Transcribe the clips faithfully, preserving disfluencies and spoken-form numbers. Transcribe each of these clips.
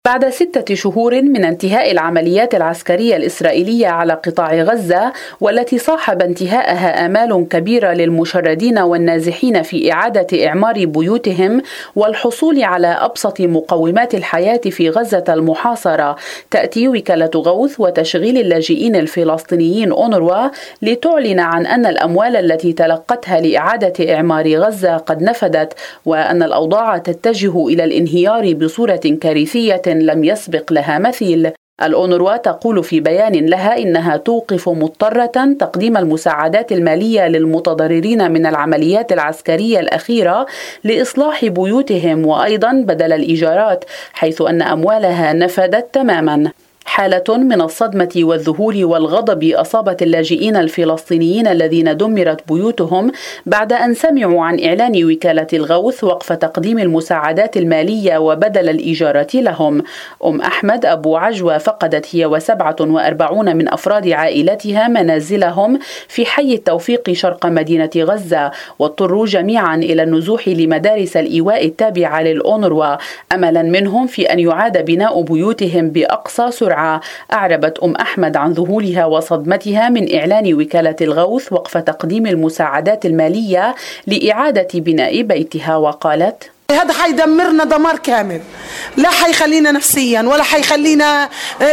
بعد ستة شهور من انتهاء العمليات العسكرية الإسرائيلية على قطاع غزة، والتي صاحب انتهاءها آمال كبيرة للمشردين والنازحين في إعادة إعمار بيوتهم والحصول على أبسط مقومات الحياة في غزة المحاصرة، تأتي وكالة غوث وتشغيل اللاجئين الفلسطينيين أونروا لتعلن عن أن الأموال التي تلقتها لإعادة إعمار غزة قد نفدت، وأن الأوضاع تتجه إلى الانهيار بصورة كارثية لم يسبق لها مثيل. الأونروا تقول في بيان لها إنها توقف مضطرة تقديم المساعدات المالية للمتضررين من العمليات العسكرية الأخيرة لإصلاح بيوتهم وأيضا بدل الإيجارات، حيث أن أموالها نفدت تماما. حالة من الصدمة والذهول والغضب أصابت اللاجئين الفلسطينيين الذين دمرت بيوتهم بعد أن سمعوا عن إعلان وكالة الغوث وقف تقديم المساعدات المالية وبدل الإيجارات لهم. أم أحمد أبو عجوة فقدت هي وسبعة وأربعون من أفراد عائلتها منازلهم في حي التوفيق شرق مدينة غزة، واضطروا جميعا إلى النزوح لمدارس الإيواء التابعة للأونروا أملا منهم في أن يعاد بناء بيوتهم بأقصى سرعة. أعربت أم أحمد عن ذهولها وصدمتها من إعلان وكالة الغوث وقف تقديم المساعدات المالية لإعادة بناء بيتها، وقالت: هذا حيدمرنا دمار كامل، لا حيخلينا نفسيا ولا حيخلينا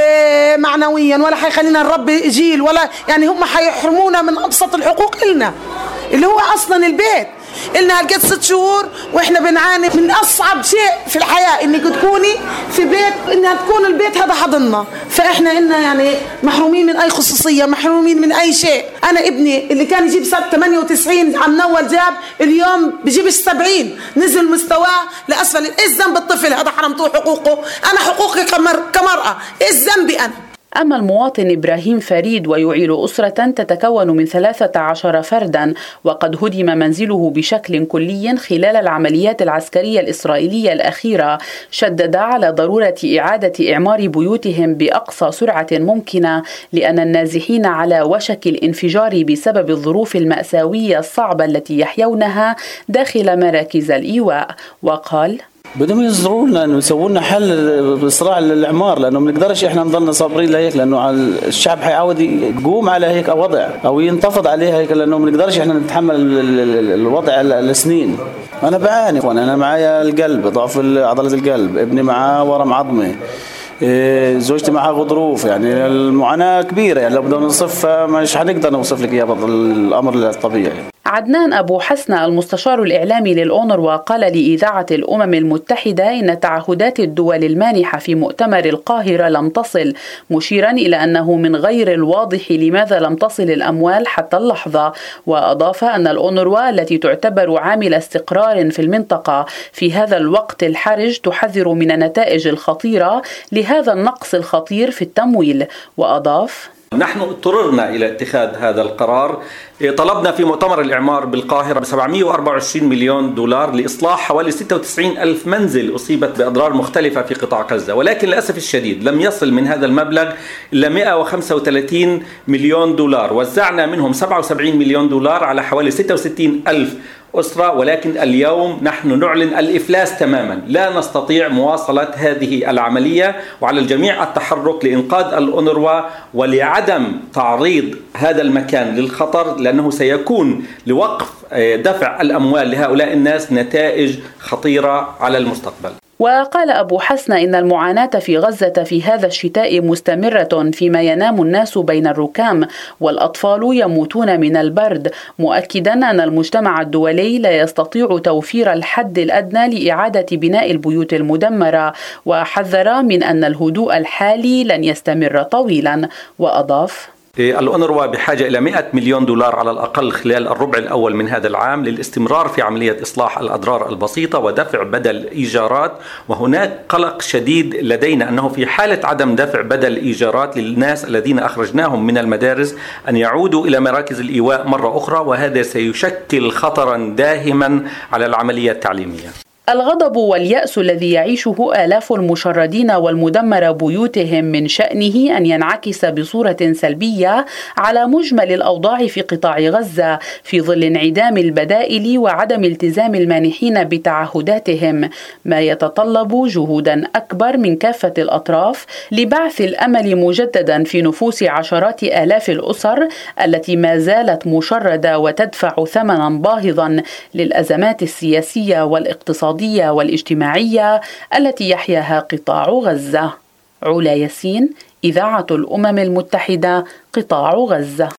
معنويا ولا حيخلينا نربي جيل، ولا يعني هم حيحرمونا من أبسط الحقوق إلنا اللي هو أصلا البيت. إلنا هالقد ست شهور وإحنا بنعاني من أصعب شيء في الحياة، إنك تكوني في بيت، إنها تكون البيت هذا حضننا، فإحنا إلنا يعني محرومين من أي خصوصية، محرومين من أي شيء. أنا ابني اللي كان يجيب سنة ثمانية وتسعين عم نول جاب اليوم بيجيب السبعين، نزل مستواه لأسفل. إيش ذنب الطفل هذا حرمتوه حقوقه؟ أنا حقوقي كمرأة، إيش ذنبي أنا؟ أما المواطن إبراهيم فريد ويعيل أسرة تتكون من ثلاثة عشر فردا، وقد هدم منزله بشكل كلي خلال العمليات العسكرية الإسرائيلية الأخيرة، شدد على ضرورة إعادة إعمار بيوتهم بأقصى سرعة ممكنة، لأن النازحين على وشك الانفجار بسبب الظروف المأساوية الصعبة التي يحيونها داخل مراكز الإيواء. وقال: بدهم يصدروا لنا انه يسووا لنا حل بصراع الاعمار، لانه ما نقدرش احنا نضلنا صابرين لهيك، لانه الشعب حيعاود يقوم على هيك وضع او ينتفض عليه هيك، لانه ما نقدرش احنا نتحمل الوضع لسنين. انا بعاني، وانا انا معايا القلب، ضعف عضله القلب، ابني معاه ورم عظمي، زوجتي معها غضروف، يعني المعاناه كبيره، يعني لو بدنا نوصفها مش حنقدر نوصف لك اياها بالامر الطبيعي. عدنان أبو حسنة المستشار الإعلامي للأونروا قال لإذاعة الأمم المتحدة إن تعهدات الدول المانحة في مؤتمر القاهرة لم تصل، مشيرا إلى أنه من غير الواضح لماذا لم تصل الأموال حتى اللحظة. وأضاف أن الأونروا التي تعتبر عامل استقرار في المنطقة في هذا الوقت الحرج تحذر من النتائج الخطيرة لهذا النقص الخطير في التمويل. وأضاف: نحن اضطررنا إلى اتخاذ هذا القرار. طلبنا في مؤتمر الإعمار بالقاهرة سبعمائة وأربعة وعشرين مليون دولار لإصلاح حوالي ستة وتسعين ألف منزل أصيبت بأضرار مختلفة في قطاع غزة، ولكن للأسف الشديد لم يصل من هذا المبلغ إلا مئة وخمسة وثلاثين مليون دولار. وزعنا منهم سبعة وسبعين مليون دولار على حوالي ستة وستين ألف أسرة، ولكن اليوم نحن نعلن الإفلاس تماما، لا نستطيع مواصلة هذه العملية، وعلى الجميع التحرك لإنقاذ الأونروا ولعدم تعريض هذا المكان للخطر، لأنه سيكون لوقف دفع الأموال لهؤلاء الناس نتائج خطيرة على المستقبل. وقال أبو حسن إن المعاناة في غزة في هذا الشتاء مستمرة، فيما ينام الناس بين الركام والأطفال يموتون من البرد، مؤكدا أن المجتمع الدولي لا يستطيع توفير الحد الأدنى لإعادة بناء البيوت المدمرة، وحذر من أن الهدوء الحالي لن يستمر طويلا. وأضاف: الأونروا بحاجة إلى مئة مليون دولار على الأقل خلال الربع الأول من هذا العام للاستمرار في عملية إصلاح الأضرار البسيطة ودفع بدل إيجارات. وهناك قلق شديد لدينا أنه في حالة عدم دفع بدل إيجارات للناس الذين أخرجناهم من المدارس أن يعودوا إلى مراكز الإيواء مرة أخرى، وهذا سيشكل خطرا داهما على العملية التعليمية. الغضب واليأس الذي يعيشه آلاف المشردين والمدمر بيوتهم من شأنه أن ينعكس بصورة سلبية على مجمل الأوضاع في قطاع غزة في ظل انعدام البدائل وعدم التزام المانحين بتعهداتهم، ما يتطلب جهودا أكبر من كافة الأطراف لبعث الأمل مجددا في نفوس عشرات آلاف الأسر التي ما زالت مشردة وتدفع ثمنا باهظا للأزمات السياسية والاقتصادية والاجتماعية التي يحياها قطاع غزة. علا ياسين، إذاعة الأمم المتحدة، قطاع غزة.